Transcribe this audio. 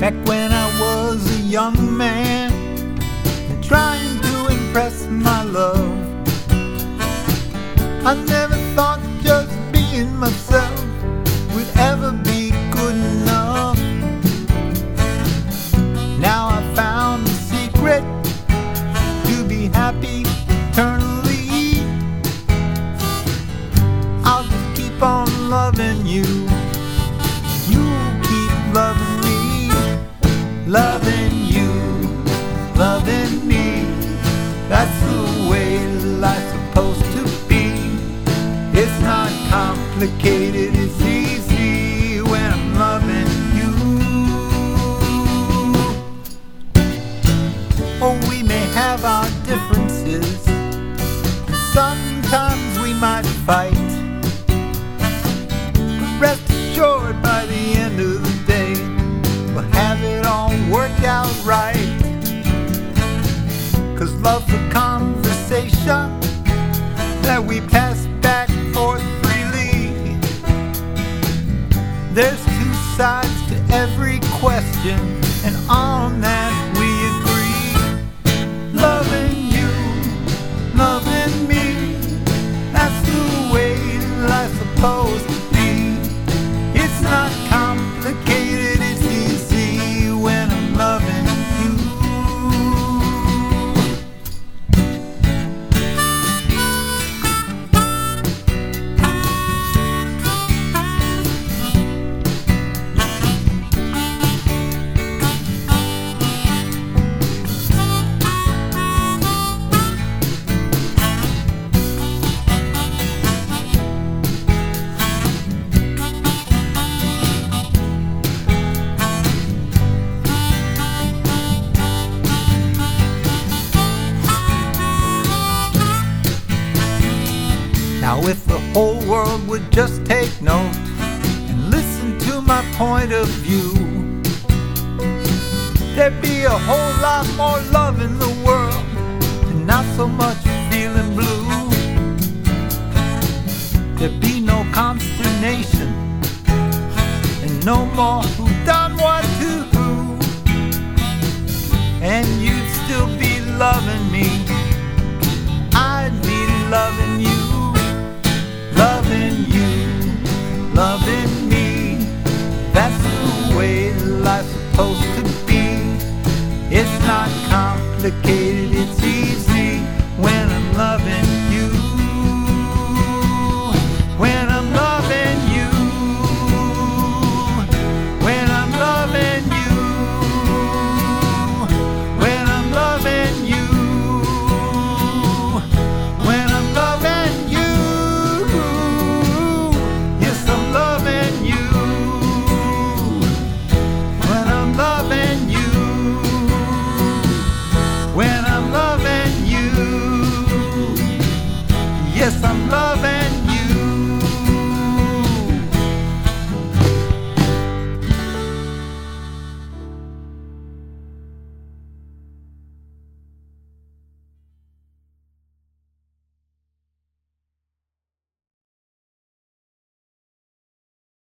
Back when I was a young man and trying to impress my love, I never thought just being myself would ever be good enough. Now I found the secret to be happy eternally. I'll just keep on loving you. You keep loving me. Loving you, loving me. That's the way life's supposed to be. It's not complicated, it's easy when I'm loving you. Oh, we may have our differences, and sometimes we might fight, but rest assured by the end of the day we'll have it all worked out right. 'Cause love's a conversation that we pass back and forth freely. There's two sides to every question, and on that we agree. Loving you, loving me, that's the way life's supposed to be. It's not complicated, it's easy when I'm loving you. Now if the whole world would just take note and listen to my point of view, there'd be a whole lot more love in the world and not so much feeling blue. There'd be no consternation and no more who done what to who, and you'd still be loving me.